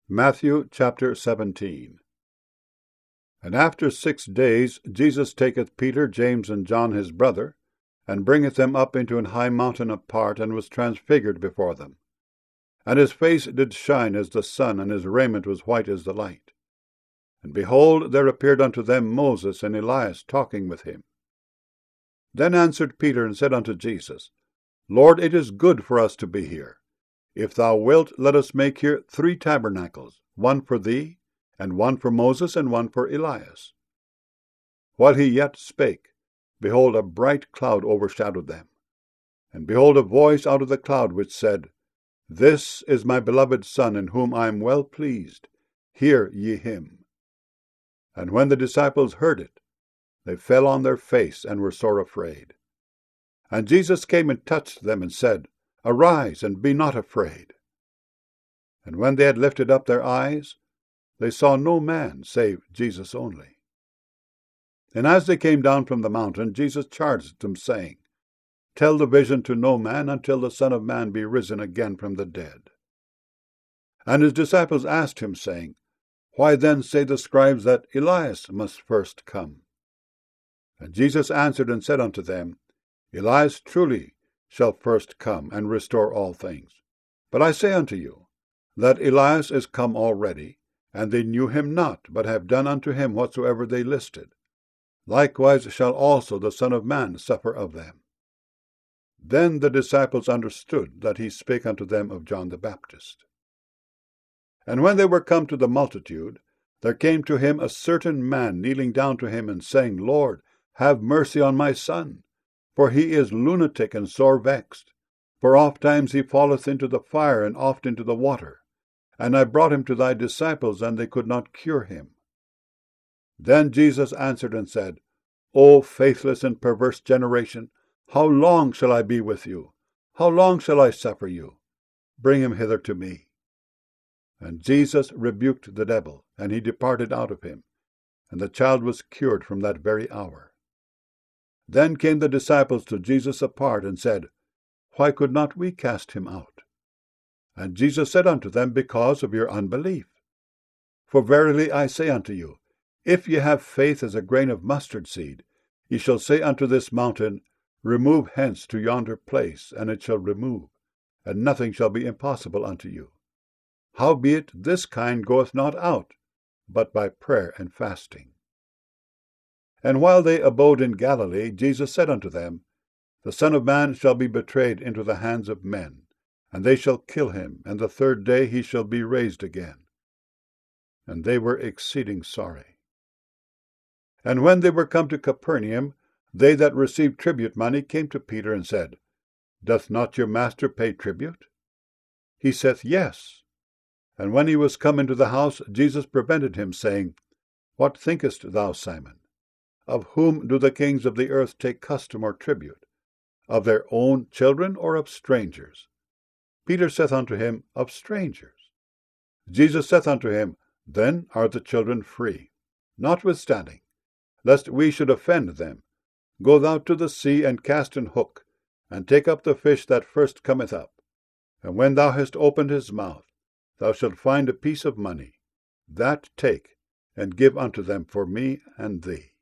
Matthew chapter 17. And after 6 days Jesus taketh Peter, James, and John his brother, and bringeth them up into an high mountain apart, and was transfigured before them. And his face did shine as the sun, and his raiment was white as the light. And behold, there appeared unto them Moses and Elias talking with him. Then answered Peter and said unto Jesus, Lord, it is good for us to be here. If thou wilt, let us make here 3 tabernacles, one for thee, and one for Moses, and one for Elias. While he yet spake, behold, a bright cloud overshadowed them. And behold, a voice out of the cloud which said, This is my beloved Son, in whom I am well pleased. Hear ye him. And when the disciples heard it, they fell on their face, and were sore afraid. And Jesus came and touched them, and said, Arise, and be not afraid. And when they had lifted up their eyes, they saw no man, save Jesus only. And as they came down from the mountain, Jesus charged them, saying, Tell the vision to no man, until the Son of Man be risen again from the dead. And his disciples asked him, saying, Why then say the scribes that Elias must first come? And Jesus answered and said unto them, Elias truly shall first come, and restore all things. But I say unto you, that Elias is come already, and they knew him not, but have done unto him whatsoever they listed. Likewise shall also the Son of Man suffer of them. Then the disciples understood that he spake unto them of John the Baptist. And when they were come to the multitude, there came to him a certain man, kneeling down to him, and saying, Lord, have mercy on my son, for he is lunatic and sore vexed. For oft times he falleth into the fire, and oft into the water. And I brought him to thy disciples, and they could not cure him. Then Jesus answered and said, O faithless and perverse generation, how long shall I be with you? How long shall I suffer you? Bring him hither to me. And Jesus rebuked the devil, and he departed out of him, and the child was cured from that very hour. Then came the disciples to Jesus apart, and said, Why could not we cast him out? And Jesus said unto them, Because of your unbelief. For verily I say unto you, if ye have faith as a grain of mustard seed, ye shall say unto this mountain, Remove hence to yonder place, and it shall remove, and nothing shall be impossible unto you. Howbeit this kind goeth not out, but by prayer and fasting. And while they abode in Galilee, Jesus said unto them, The Son of Man shall be betrayed into the hands of men, and they shall kill him, and the 3rd day he shall be raised again. And they were exceeding sorry. And when they were come to Capernaum, they that received tribute money came to Peter, and said, Doth not your master pay tribute? He saith, Yes. And when he was come into the house, Jesus prevented him, saying, What thinkest thou, Simon? Of whom do the kings of the earth take custom or tribute? Of their own children, or of strangers? Peter saith unto him, Of strangers. Jesus saith unto him, Then are the children free. Notwithstanding, lest we should offend them, go thou to the sea, and cast an hook, and take up the fish that first cometh up. And when thou hast opened his mouth, thou shalt find a piece of money. That take, and give unto them for me and thee.